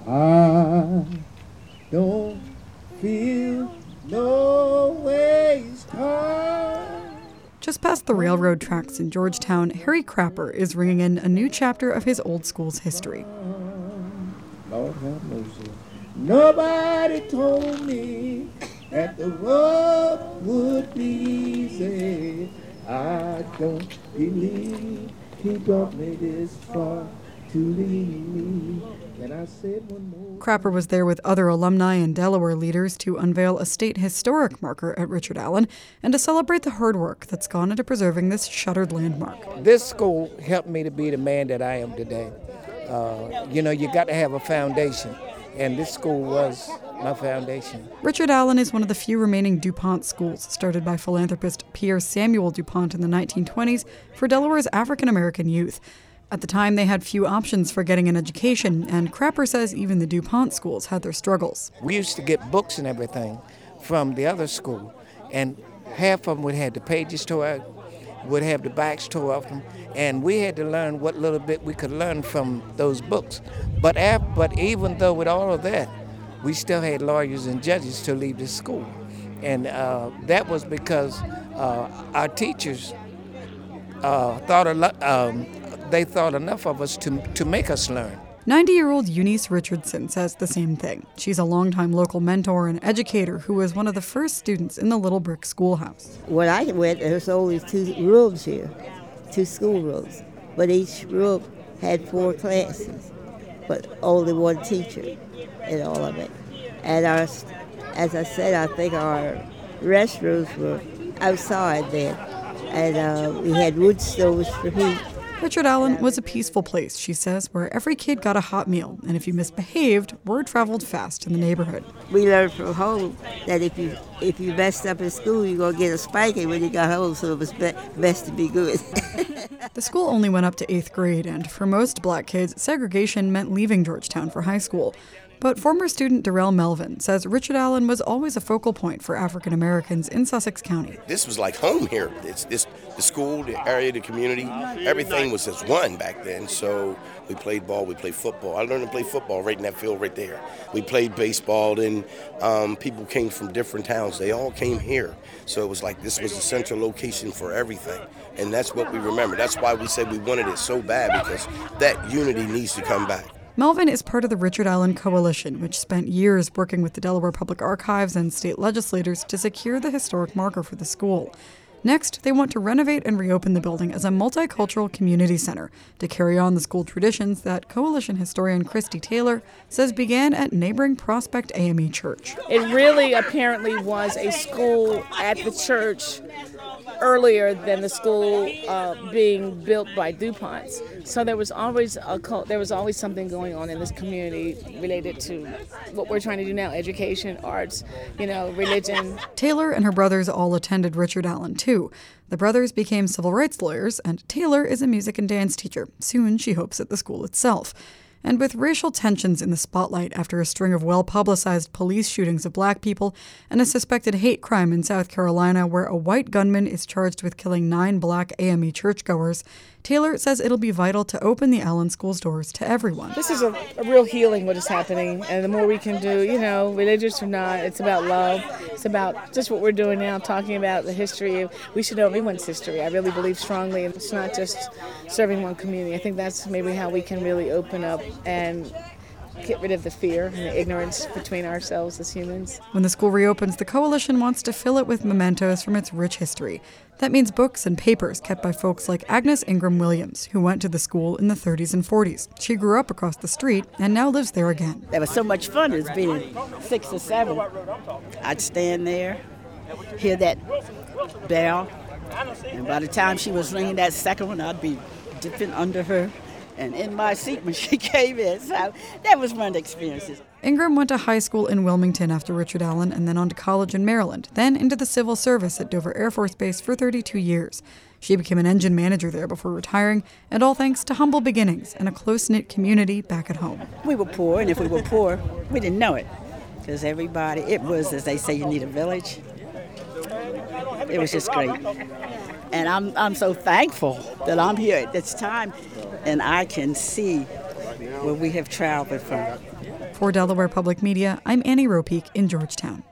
I don't feel no ways hard. Just past the railroad tracks in Georgetown, Harry Crapper is ringing in a new chapter of his old school's history. Lord have mercy. Nobody told me that the road would be easy. I don't believe he brought me this far to leave me. And I said one more. Crapper was there with other alumni and Delaware leaders to unveil a state historic marker at Richard Allen and to celebrate the hard work that's gone into preserving this shuttered landmark. This school helped me to be the man that I am today. You got to have a foundation, and this school was my foundation. Richard Allen is one of the few remaining DuPont schools started by philanthropist Pierre Samuel DuPont in the 1920s for Delaware's African-American youth. At the time, they had few options for getting an education, and Crapper says even the DuPont schools had their struggles. We used to get books and everything from the other school, and half of them would have the pages tore out, would have the backs tore off them, and we had to learn what little bit we could learn from those books. But even though with all of that, we still had lawyers and judges to leave the school, and that was because our teachers they thought enough of us to make us learn. 90-year-old Eunice Richardson says the same thing. She's a longtime local mentor and educator who was one of the first students in the Little Brick Schoolhouse. When I went, there was only 2 rooms here, 2 school rooms, but each room had 4 classes, but only 1 teacher in all of it. And as I said, I think our restrooms were outside then, and we had wood stoves for heat. Richard Allen was a peaceful place, she says, where every kid got a hot meal, and if you misbehaved, word traveled fast in the neighborhood. We learned from home that if you messed up in school, you're going to get a spanking when you got home, so it was best to be good. The school only went up to 8th grade, and for most black kids, segregation meant leaving Georgetown for high school. But former student Darrell Melvin says Richard Allen was always a focal point for African Americans in Sussex County. This was like home here. The school, the area, the community, everything was as one back then. So we played ball, we played football. I learned to play football right in that field right there. We played baseball, and people came from different towns. They all came here. So it was like this was the central location for everything. And that's what we remember. That's why we said we wanted it so bad, because that unity needs to come back. Melvin is part of the Richard Allen Coalition, which spent years working with the Delaware Public Archives and state legislators to secure the historic marker for the school. Next, they want to renovate and reopen the building as a multicultural community center to carry on the school traditions that Coalition historian Christy Taylor says began at neighboring Prospect AME Church. It really apparently was a school at the church earlier than the school being built by DuPont's. So there was always something going on in this community related to what we're trying to do now: education, arts, religion. Taylor and her brothers all attended Richard Allen too. The brothers became civil rights lawyers, and Taylor is a music and dance teacher. Soon, she hopes, at the school itself. And with racial tensions in the spotlight after a string of well-publicized police shootings of black people and a suspected hate crime in South Carolina where a white gunman is charged with killing 9 black AME churchgoers, Taylor says it'll be vital to open the Allen School's doors to everyone. This is a real healing, what is happening, and the more we can do, religious or not, it's about love. It's about just what we're doing now, talking about the history. We should know everyone's history. I really believe strongly, and it's not just serving one community. I think that's maybe how we can really open up and get rid of the fear and the ignorance between ourselves as humans. When the school reopens, the Coalition wants to fill it with mementos from its rich history. That means books and papers kept by folks like Agnes Ingram Williams, who went to the school in the 30s and 40s. She grew up across the street and now lives there again. That was so much fun as being 6 or 7. I'd stand there, hear that bell, and by the time she was ringing that second one, I'd be dipping under her and in my seat when she came in. So that was one of the experiences. Ingram went to high school in Wilmington after Richard Allen and then on to college in Maryland, then into the civil service at Dover Air Force Base for 32 years. She became an engine manager there before retiring, and all thanks to humble beginnings and a close-knit community back at home. We were poor, and if we were poor, we didn't know it. Because everybody, it was, as they say, you need a village. It was just great. And I'm so thankful that I'm here at this time, and I can see where we have traveled from. For Delaware Public Media, I'm Annie Ropeek in Georgetown.